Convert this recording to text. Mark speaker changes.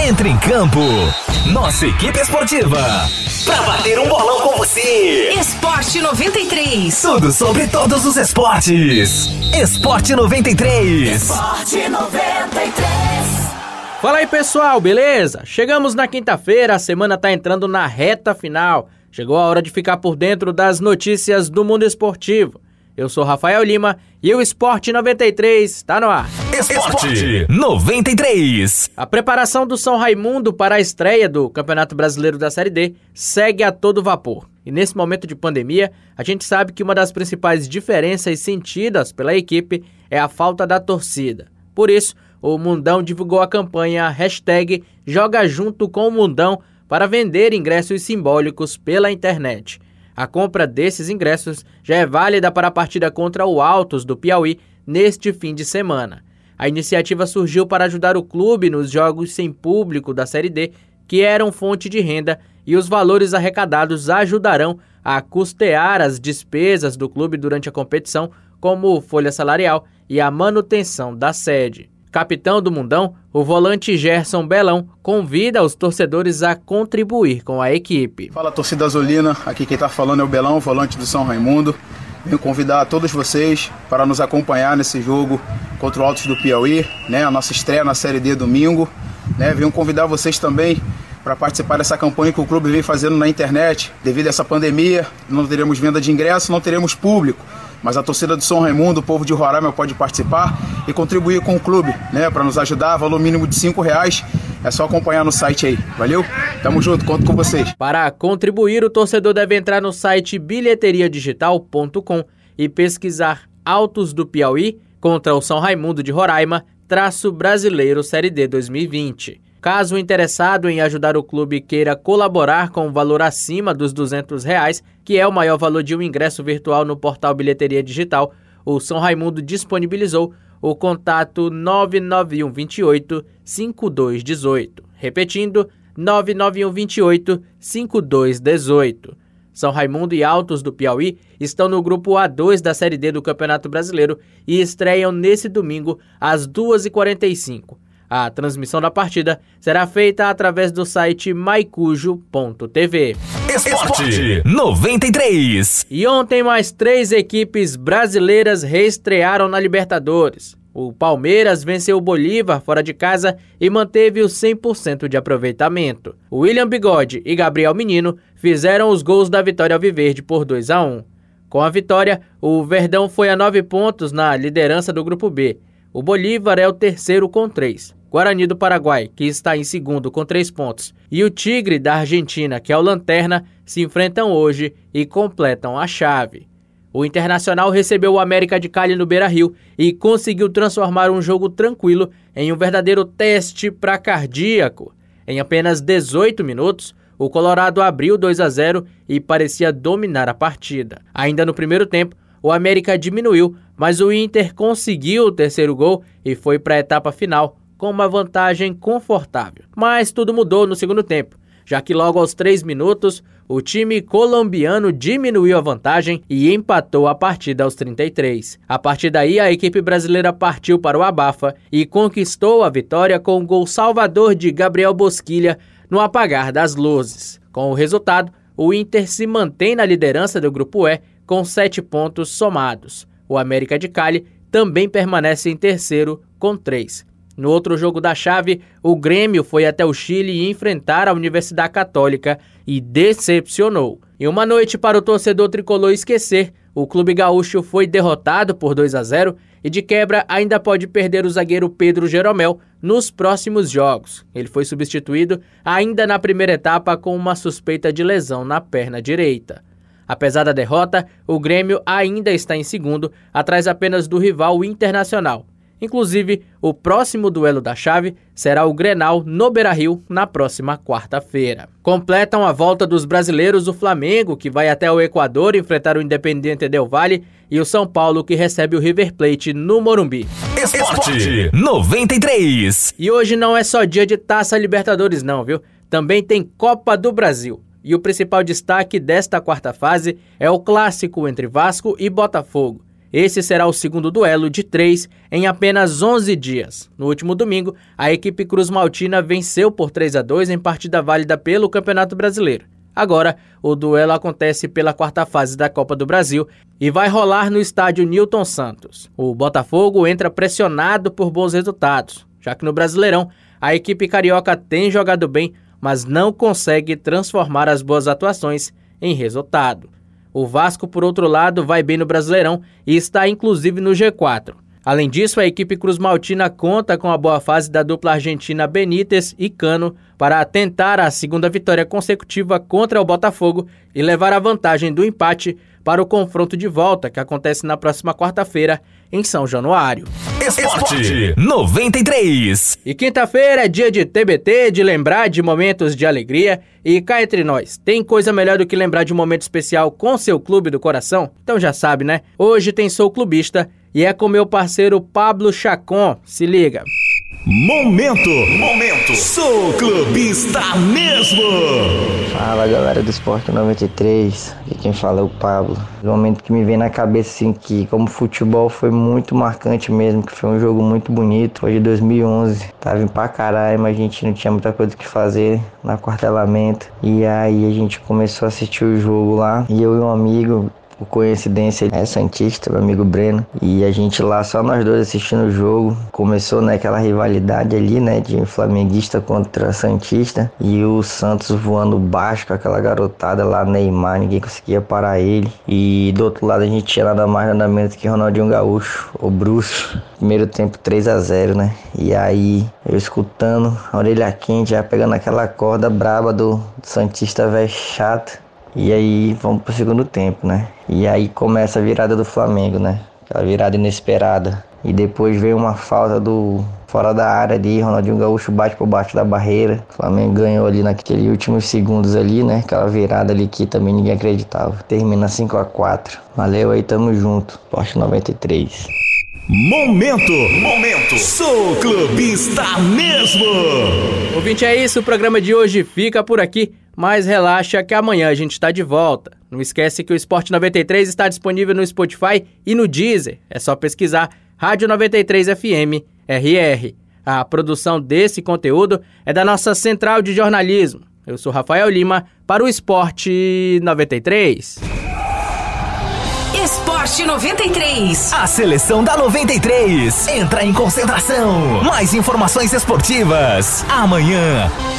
Speaker 1: Entre em campo, nossa equipe esportiva, pra bater um bolão com você.
Speaker 2: Esporte 93.
Speaker 1: Tudo sobre todos os esportes. Esporte 93.
Speaker 2: Esporte 93.
Speaker 3: Fala aí, pessoal, beleza? Chegamos na quinta-feira, a semana tá entrando na reta final. Chegou a hora de ficar por dentro das notícias do mundo esportivo. Eu sou Rafael Lima e o Esporte 93 está no ar.
Speaker 1: Esporte 93.
Speaker 3: A preparação do São Raimundo para a estreia do Campeonato Brasileiro da Série D segue a todo vapor. E nesse momento de pandemia, a gente sabe que uma das principais diferenças sentidas pela equipe é a falta da torcida. Por isso, o Mundão divulgou a campanha #Joga Junto com o Mundão para vender ingressos simbólicos pela internet. A compra desses ingressos já é válida para a partida contra o Altos do Piauí neste fim de semana. A iniciativa surgiu para ajudar o clube nos jogos sem público da Série D, que eram fonte de renda, e os valores arrecadados ajudarão a custear as despesas do clube durante a competição, como folha salarial e a manutenção da sede. Capitão do Mundão, o volante Gerson Belão convida os torcedores a contribuir com a equipe.
Speaker 4: Fala, torcida azulina, aqui quem tá falando é o Belão, volante do São Raimundo. Venho convidar todos vocês para nos acompanhar nesse jogo contra o Altos do Piauí, a nossa estreia na Série D domingo. Venho convidar vocês também para participar dessa campanha que o clube vem fazendo na internet. Devido a essa pandemia, não teremos venda de ingressos, não teremos público. Mas a torcida do São Raimundo, o povo de Roraima, pode participar e contribuir com o clube, para nos ajudar, valor mínimo de R$5. É só acompanhar no site aí, valeu? Tamo junto, conto com vocês.
Speaker 3: Para contribuir, o torcedor deve entrar no site bilheteriadigital.com e pesquisar Altos do Piauí contra o São Raimundo de Roraima, _Brasileiro Série D 2020. Caso o interessado em ajudar o clube queira colaborar com um valor acima dos R$200, que é o maior valor de um ingresso virtual no portal Bilheteria Digital, o São Raimundo disponibilizou o contato 991 28 5218. Repetindo, 991 28 5218. São Raimundo e Altos do Piauí estão no grupo A2 da Série D do Campeonato Brasileiro e estreiam nesse domingo às 2h45. A transmissão da partida será feita através do site maicujo.tv.
Speaker 1: Esporte 93.
Speaker 3: E ontem mais 3 equipes brasileiras reestrearam na Libertadores. O Palmeiras venceu o Bolívar fora de casa e manteve o 100% de aproveitamento. William Bigode e Gabriel Menino fizeram os gols da vitória alviverde por 2-1. Com a vitória, o Verdão foi a 9 pontos na liderança do Grupo B. O Bolívar é o terceiro com 3. Guarani do Paraguai, que está em segundo com 3 pontos, e o Tigre da Argentina, que é o lanterna, se enfrentam hoje e completam a chave. O Internacional recebeu o América de Cali no Beira-Rio e conseguiu transformar um jogo tranquilo em um verdadeiro teste para cardíaco. Em apenas 18 minutos, o Colorado abriu 2-0 e parecia dominar a partida. Ainda no primeiro tempo, o América diminuiu, mas o Inter conseguiu o terceiro gol e foi para a etapa final com uma vantagem confortável. Mas tudo mudou no segundo tempo, já que logo aos 3 minutos, o time colombiano diminuiu a vantagem e empatou a partida aos 33. A partir daí, a equipe brasileira partiu para o abafa e conquistou a vitória com o gol salvador de Gabriel Bosquilha no apagar das luzes. Com o resultado, o Inter se mantém na liderança do Grupo E com 7 pontos somados. O América de Cali também permanece em terceiro com 3. No outro jogo da chave, o Grêmio foi até o Chile enfrentar a Universidade Católica e decepcionou. Em uma noite para o torcedor tricolor esquecer, o clube gaúcho foi derrotado por 2-0 e de quebra ainda pode perder o zagueiro Pedro Jeromel nos próximos jogos. Ele foi substituído ainda na primeira etapa com uma suspeita de lesão na perna direita. Apesar da derrota, o Grêmio ainda está em segundo, atrás apenas do rival Internacional. Inclusive, o próximo duelo da chave será o Grenal no Beira-Rio na próxima quarta-feira. Completam a volta dos brasileiros o Flamengo, que vai até o Equador enfrentar o Independiente Del Valle, e o São Paulo, que recebe o River Plate no Morumbi.
Speaker 1: Esporte 93.
Speaker 3: E hoje não é só dia de Taça Libertadores não, viu? Também tem Copa do Brasil. E o principal destaque desta quarta fase é o clássico entre Vasco e Botafogo. esse será o segundo duelo de 3 em apenas 11 dias. No último domingo, a equipe Cruz-Maltina venceu por 3-2 em partida válida pelo Campeonato Brasileiro. Agora, o duelo acontece pela quarta fase da Copa do Brasil e vai rolar no estádio Newton Santos. O Botafogo entra pressionado por bons resultados, já que no Brasileirão a equipe carioca tem jogado bem, mas não consegue transformar as boas atuações em resultado. O Vasco, por outro lado, vai bem no Brasileirão e está inclusive no G4. Além disso, a equipe Cruz-Maltina conta com a boa fase da dupla argentina Benítez e Cano para tentar a segunda vitória consecutiva contra o Botafogo e levar a vantagem do empate para o confronto de volta, que acontece na próxima quarta-feira em São Januário.
Speaker 1: Esporte 93.
Speaker 3: E quinta-feira é dia de TBT, de lembrar de momentos de alegria. E cá entre nós, tem coisa melhor do que lembrar de um momento especial com seu clube do coração? Então já sabe, né? Hoje tem Sou Clubista e é com meu parceiro Pablo Chacon. Se liga.
Speaker 1: Momento. Sou clubista mesmo.
Speaker 5: Fala galera do Esporte 93, aqui quem fala é o Pablo. O momento que me vem na cabeça assim, que como futebol foi muito marcante mesmo, que foi um jogo muito bonito. Foi de 2011, tava em pra caralho, mas a gente não tinha muita coisa que fazer no aquartelamento. E aí a gente começou a assistir o jogo lá, e eu e um amigo, por coincidência, é santista, meu amigo Breno, e a gente lá, só nós dois assistindo o jogo. Começou, né, aquela rivalidade ali, né, de flamenguista contra santista, e o Santos voando baixo com aquela garotada lá, Neymar, ninguém conseguia parar ele. E do outro lado a gente tinha nada mais nada menos que Ronaldinho Gaúcho, o Bruxo. Primeiro tempo 3-0, né, e aí eu escutando, a orelha quente, já pegando aquela corda braba do santista velho chato. E aí vamos pro segundo tempo, né? E aí começa a virada do Flamengo, né? Aquela virada inesperada. E depois veio uma falta do fora da área ali, Ronaldinho Gaúcho bate por baixo da barreira. O Flamengo ganhou ali naqueles últimos segundos ali, né? Aquela virada ali que também ninguém acreditava. Termina 5-4. Valeu aí, tamo junto. Esporte 93.
Speaker 1: Momento. Sou clubista mesmo.
Speaker 3: Ouvinte, é isso. O programa de hoje fica por aqui. Mas relaxa que amanhã a gente está de volta. Não esquece que o Esporte 93 está disponível no Spotify e no Deezer. É só pesquisar Rádio 93 FM RR. A produção desse conteúdo é da nossa central de jornalismo. Eu sou Rafael Lima para o Esporte 93.
Speaker 2: Esporte 93.
Speaker 1: A seleção da 93 entra em concentração. Mais informações esportivas amanhã.